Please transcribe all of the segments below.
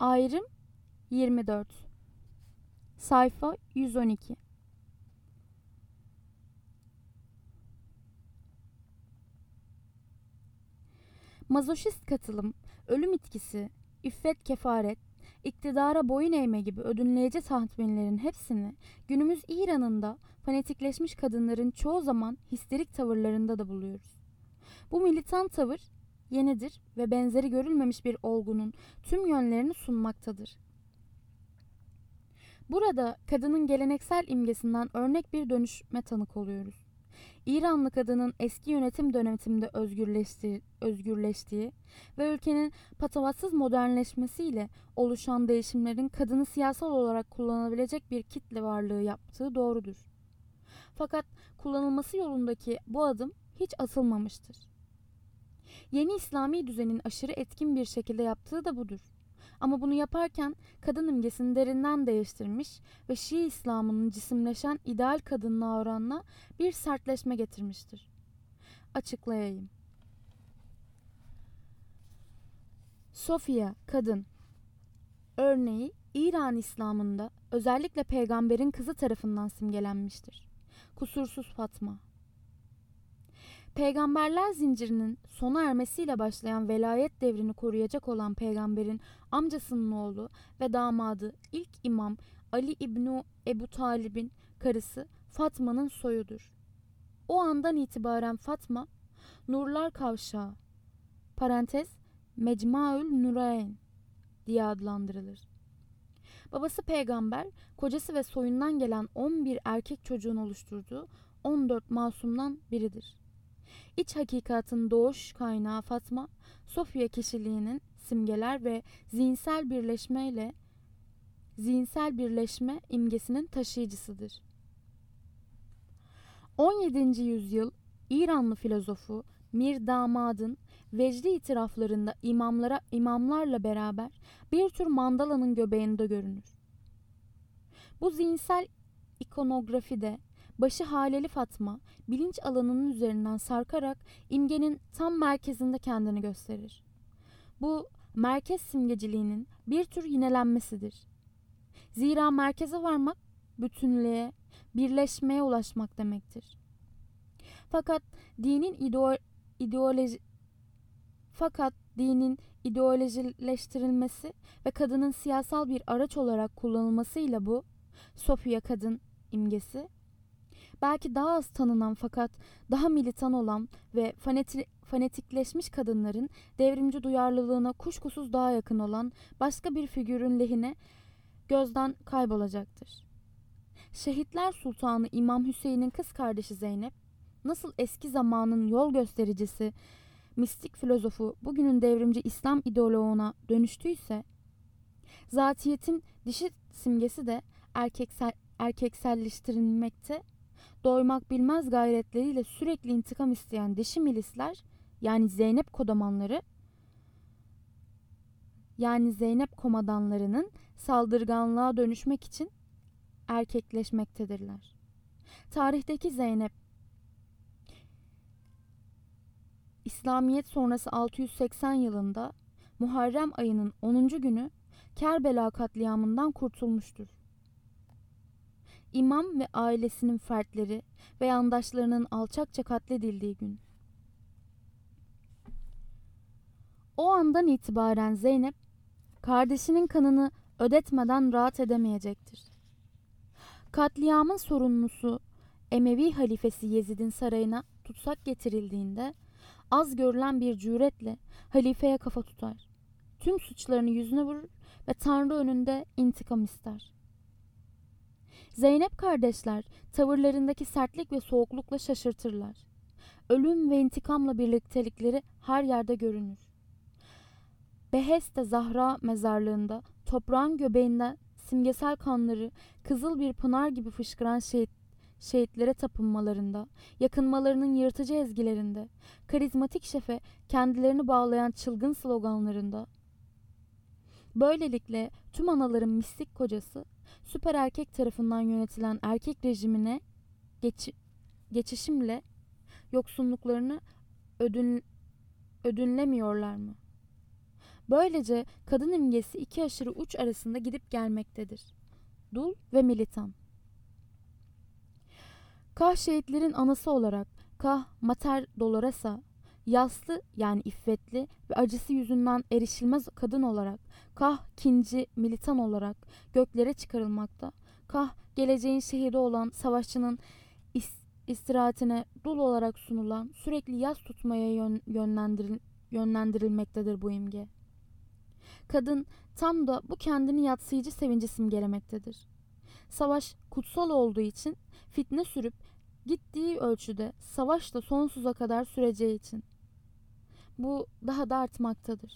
Ayrım 24. Sayfa 112. Mazoşist katılım, ölüm itkisi, iffet kefaret, iktidara boyun eğme gibi ödünleyici tatminlerin hepsini günümüz İran'ında fanatikleşmiş kadınların çoğu zaman histerik tavırlarında da buluyoruz. Bu militan tavır yenidir ve benzeri görülmemiş bir olgunun tüm yönlerini sunmaktadır. Burada kadının geleneksel imgesinden örnek bir dönüşme tanık oluyoruz. İranlı kadının eski yönetim döneminde özgürleştiği ve ülkenin patavatsız modernleşmesiyle oluşan değişimlerin kadını siyasal olarak kullanabilecek bir kitle varlığı yaptığı doğrudur. Fakat kullanılması yolundaki bu adım hiç atılmamıştır. Yeni İslami düzenin aşırı etkin bir şekilde yaptığı da budur. Ama bunu yaparken kadın imgesini derinden değiştirmiş ve Şii İslam'ının cisimleşen ideal kadınlığa oranla bir sertleşme getirmiştir. Açıklayayım. Sofia, kadın. Örneği İran İslam'ında özellikle peygamberin kızı tarafından simgelenmiştir. Kusursuz Fatma. Peygamberler zincirinin sona ermesiyle başlayan velayet devrini koruyacak olan peygamberin amcasının oğlu ve damadı ilk imam Ali İbni Ebu Talib'in karısı Fatma'nın soyudur. O andan itibaren Fatma, Nurlar Kavşağı, parantez Mecmuaül Nurayn diye adlandırılır. Babası peygamber, kocası ve soyundan gelen 11 erkek çocuğun oluşturduğu 14 masumdan biridir. İç hakikatın doğuş kaynağı Fatma, Sofya kişiliğinin simgeler ve zihinsel birleşme imgesinin taşıyıcısıdır. 17. yüzyıl İranlı filozofu Mir Damad'ın vecdi itiraflarında imamlarla beraber bir tür mandalanın göbeğinde görünür. Bu zihinsel ikonografide başı haleli Fatma, bilinç alanının üzerinden sarkarak imgenin tam merkezinde kendini gösterir. Bu merkez simgeciliğinin bir tür yinelenmesidir. Zira merkeze varmak, bütünlüğe, birleşmeye ulaşmak demektir. Fakat dinin ideolojileştirilmesi ve kadının siyasal bir araç olarak kullanılmasıyla bu Sofya kadın imgesi belki daha az tanınan fakat daha militan olan ve fanatikleşmiş kadınların devrimci duyarlılığına kuşkusuz daha yakın olan başka bir figürün lehine gözden kaybolacaktır. Şehitler Sultanı İmam Hüseyin'in kız kardeşi Zeynep, nasıl eski zamanın yol göstericisi, mistik filozofu bugünün devrimci İslam ideoloğuna dönüştüyse, zatiyetin dişi simgesi de erkekselleştirilmekte, doymak bilmez gayretleriyle sürekli intikam isteyen dişi milisler, yani Zeynep komadanlarının saldırganlığa dönüşmek için erkekleşmektedirler. Tarihteki Zeynep, İslamiyet sonrası 680 yılında Muharrem ayının 10. günü Kerbela katliamından kurtulmuştur. İmam ve ailesinin fertleri ve yandaşlarının alçakça katledildiği gün. O andan itibaren Zeynep, kardeşinin kanını ödetmeden rahat edemeyecektir. Katliamın sorumlusu Emevi halifesi Yezid'in sarayına tutsak getirildiğinde az görülen bir cüretle halifeye kafa tutar. Tüm suçlarını yüzüne vurur ve Tanrı önünde intikam ister. Zeynep kardeşler tavırlarındaki sertlik ve soğuklukla şaşırtırlar. Ölüm ve intikamla birliktelikleri her yerde görünür. Behes'te Zahra mezarlığında toprağın göbeğinden simgesel kanları kızıl bir pınar gibi fışkıran şehitlere tapınmalarında, yakınmalarının yırtıcı ezgilerinde, karizmatik şefe kendilerini bağlayan çılgın sloganlarında, böylelikle tüm anaların mistik kocası, süper erkek tarafından yönetilen erkek rejimine geçişimle yoksunluklarını ödünlemiyorlar mı? Böylece kadın imgesi iki aşırı uç arasında gidip gelmektedir. Dul ve militan. Kah şehitlerin anası olarak, kah Mater Dolores'a, yaslı yani iffetli ve acısı yüzünden erişilmez kadın olarak, kah kinci militan olarak göklere çıkarılmakta, kah geleceğin şehidi olan savaşçının istirahatine dul olarak sunulan, sürekli yas tutmaya yönlendirilmektedir bu imge. Kadın tam da bu kendini yadsıyıcı sevinci simgelemektedir. Savaş kutsal olduğu için, fitne sürüp gittiği ölçüde savaş da sonsuza kadar süreceği için. Bu daha da artmaktadır.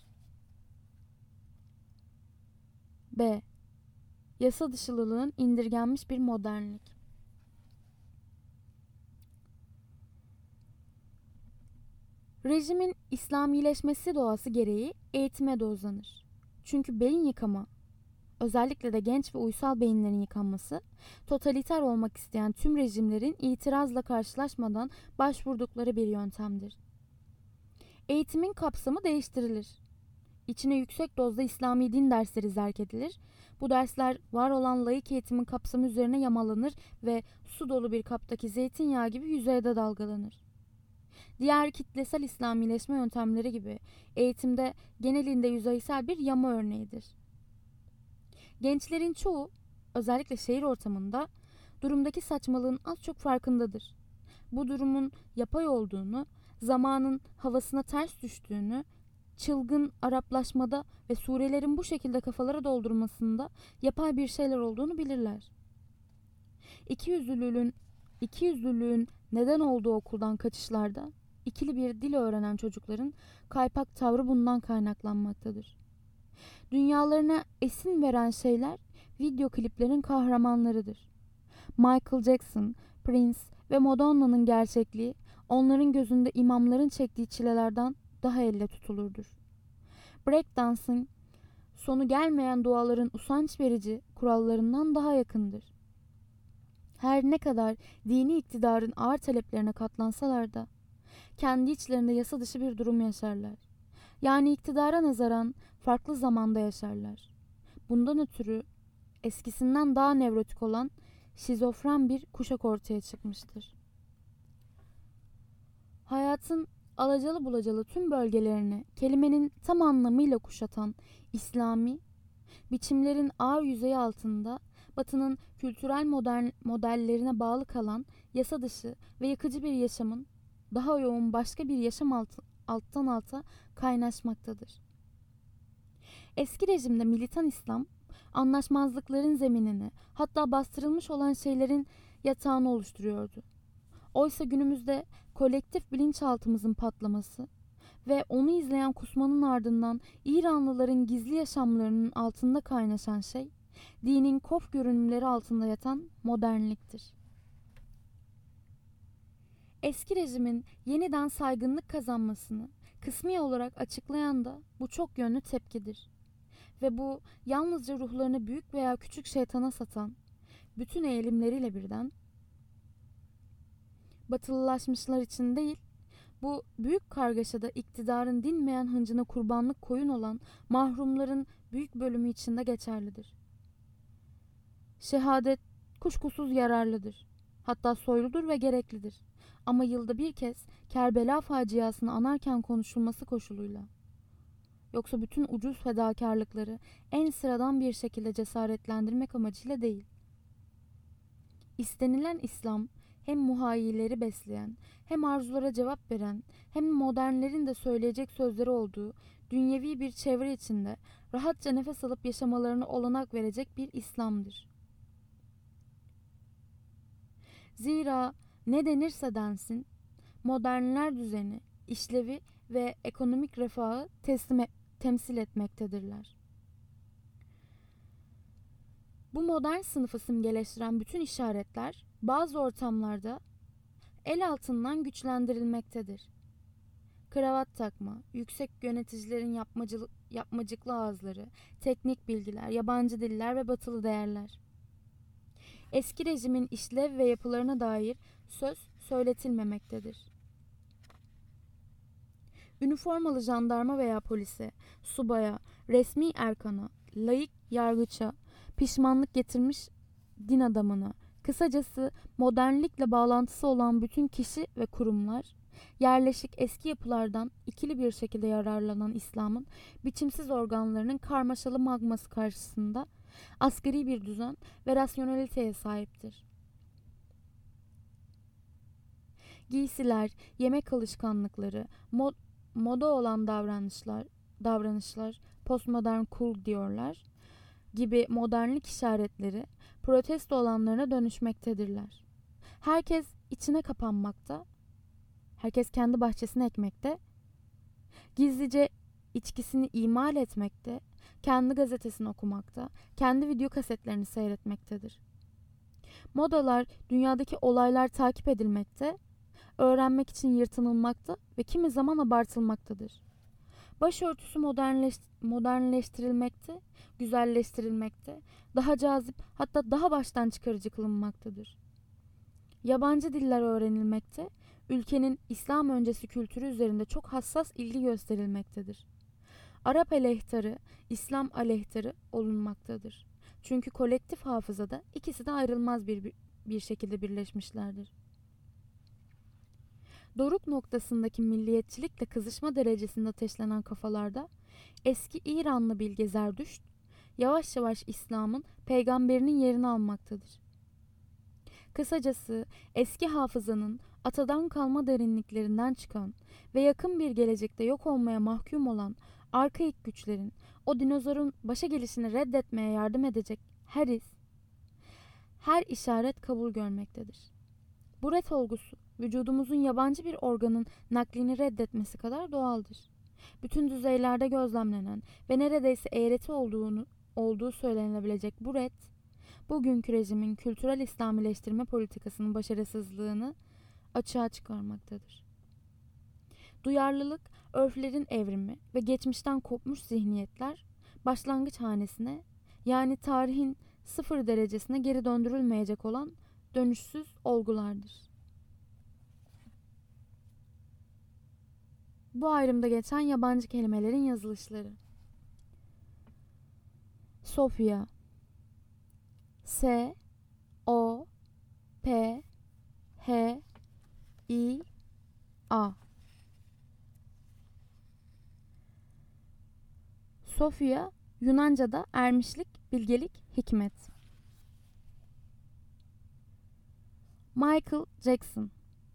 B. Yasa dışılılığın indirgenmiş bir modernlik. Rejimin İslamileşmesi doğası gereği eğitime de uzanır. Çünkü beyin yıkama, özellikle de genç ve uysal beyinlerin yıkanması, totaliter olmak isteyen tüm rejimlerin itirazla karşılaşmadan başvurdukları bir yöntemdir. Eğitimin kapsamı değiştirilir. İçine yüksek dozda İslami din dersleri zerk edilir. Bu dersler var olan laik eğitimin kapsamı üzerine yamalanır ve su dolu bir kaptaki zeytinyağı gibi yüzeyde dalgalanır. Diğer kitlesel İslamileşme yöntemleri gibi eğitimde genelinde yüzeysel bir yama örneğidir. Gençlerin çoğu, özellikle şehir ortamında, durumdaki saçmalığın az çok farkındadır. Bu durumun yapay olduğunu, zamanın havasına ters düştüğünü, çılgın Araplaşmada ve surelerin bu şekilde kafalara doldurmasında yapay bir şeyler olduğunu bilirler. İkiyüzlülüğün neden olduğu okuldan kaçışlarda ikili bir dil öğrenen çocukların kaypak tavrı bundan kaynaklanmaktadır. Dünyalarına esin veren şeyler video kliplerin kahramanlarıdır. Michael Jackson, Prince ve Madonna'nın gerçekliği onların gözünde imamların çektiği çilelerden daha elle tutulurdur. Breakdancing, sonu gelmeyen duaların usanç verici kurallarından daha yakındır. Her ne kadar dini iktidarın ağır taleplerine katlansalar da kendi içlerinde yasa dışı bir durum yaşarlar. Yani iktidara nazaran farklı zamanda yaşarlar. Bundan ötürü eskisinden daha nevrotik olan şizofren bir kuşak ortaya çıkmıştır. Hayatın alacalı bulacalı tüm bölgelerini kelimenin tam anlamıyla kuşatan İslami, biçimlerin ağır yüzeyi altında Batı'nın kültürel modellerine bağlı kalan yasa dışı ve yıkıcı bir yaşamın daha yoğun başka bir yaşam alttan alta kaynaşmaktadır. Eski rejimde militan İslam, anlaşmazlıkların zeminini, hatta bastırılmış olan şeylerin yatağını oluşturuyordu. Oysa günümüzde kolektif bilinçaltımızın patlaması ve onu izleyen kusmanın ardından İranlıların gizli yaşamlarının altında kaynaşan şey, dinin kof görünümleri altında yatan modernliktir. Eski rejimin yeniden saygınlık kazanmasını kısmi olarak açıklayan da bu çok yönlü tepkidir. Ve bu yalnızca ruhlarını büyük veya küçük şeytana satan, bütün eğilimleriyle birden batılılaşmışlar için değil, bu büyük kargaşada iktidarın dinmeyen hıncına kurbanlık koyun olan mahrumların büyük bölümü içinde geçerlidir. Şehadet kuşkusuz yararlıdır. Hatta soyludur ve gereklidir. Ama yılda bir kez Kerbela faciasını anarken konuşulması koşuluyla. Yoksa bütün ucuz fedakarlıkları en sıradan bir şekilde cesaretlendirmek amacıyla değil. İstenilen İslam hem muhayyilleri besleyen, hem arzulara cevap veren, hem modernlerin de söyleyecek sözleri olduğu dünyevi bir çevre içinde rahatça nefes alıp yaşamalarına olanak verecek bir İslam'dır. Zira ne denirse densin, modernler düzeni, işlevi ve ekonomik refahı temsil etmektedirler. Bu modern sınıfı simgeleştiren bütün işaretler bazı ortamlarda el altından güçlendirilmektedir. Kravat takma, yüksek yöneticilerin yapmacıklı ağızları, teknik bilgiler, yabancı diller ve batılı değerler. Eski rejimin işlev ve yapılarına dair söz söyletilmemektedir. Üniformalı jandarma veya polise, subaya, resmi erkana, laik yargıça, pişmanlık getirmiş din adamına, kısacası modernlikle bağlantısı olan bütün kişi ve kurumlar, yerleşik eski yapılardan ikili bir şekilde yararlanan İslam'ın biçimsiz organlarının karmaşalı magması karşısında asgari bir düzen ve rasyoneliteye sahiptir. Giysiler, yemek alışkanlıkları, moda olan davranışlar, postmodern cool diyorlar gibi modernlik işaretleri protesto alanlarına dönüşmektedirler. Herkes içine kapanmakta, herkes kendi bahçesini ekmekte, gizlice içkisini imal etmekte, kendi gazetesini okumakta, kendi video kasetlerini seyretmektedir. Modalar, dünyadaki olaylar takip edilmekte, öğrenmek için yırtınılmakta ve kimi zaman abartılmaktadır. Başörtüsü modernleştirilmekte, güzelleştirilmekte, daha cazip hatta daha baştan çıkarıcı kılınmaktadır. Yabancı diller öğrenilmekte, ülkenin İslam öncesi kültürü üzerinde çok hassas ilgi gösterilmektedir. Arap aleyhtarı, İslam aleyhtarı olunmaktadır. Çünkü kolektif hafızada ikisi de ayrılmaz bir şekilde birleşmişlerdir. Doruk noktasındaki milliyetçilikle kızışma derecesinde ateşlenen kafalarda eski İranlı bilge Zerdüşt yavaş yavaş İslam'ın peygamberinin yerini almaktadır. Kısacası eski hafızanın atadan kalma derinliklerinden çıkan ve yakın bir gelecekte yok olmaya mahkum olan arkaik güçlerin o dinozorun başa gelişini reddetmeye yardım edecek her iz, her işaret kabul görmektedir. Bu ret olgusu vücudumuzun yabancı bir organın naklini reddetmesi kadar doğaldır. Bütün düzeylerde gözlemlenen ve neredeyse eğreti olduğu söylenebilecek bu ret, bugünkü rejimin kültürel İslamileştirme politikasının başarısızlığını açığa çıkarmaktadır. Duyarlılık, örflerin evrimi ve geçmişten kopmuş zihniyetler başlangıç hanesine, yani tarihin sıfır derecesine geri döndürülmeyecek olan dönüşsüz olgulardır. Bu ayrımda geçen yabancı kelimelerin yazılışları. Sofia, S O P H I A. Sofia, Yunanca'da ermişlik, bilgelik, hikmet. Michael Jackson,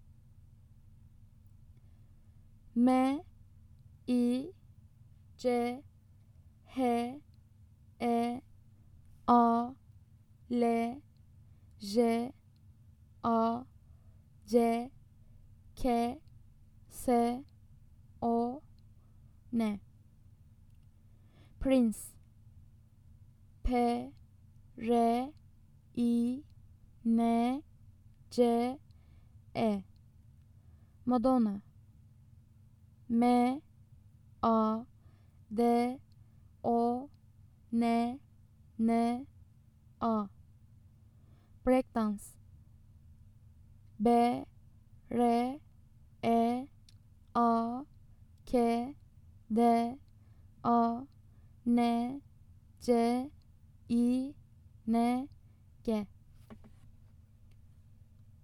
M I C H E A L J A C K S O N. Prince, P R I N C E. Madonna, M A D O N N A. Breakdance, B R E A K D A N C I N G.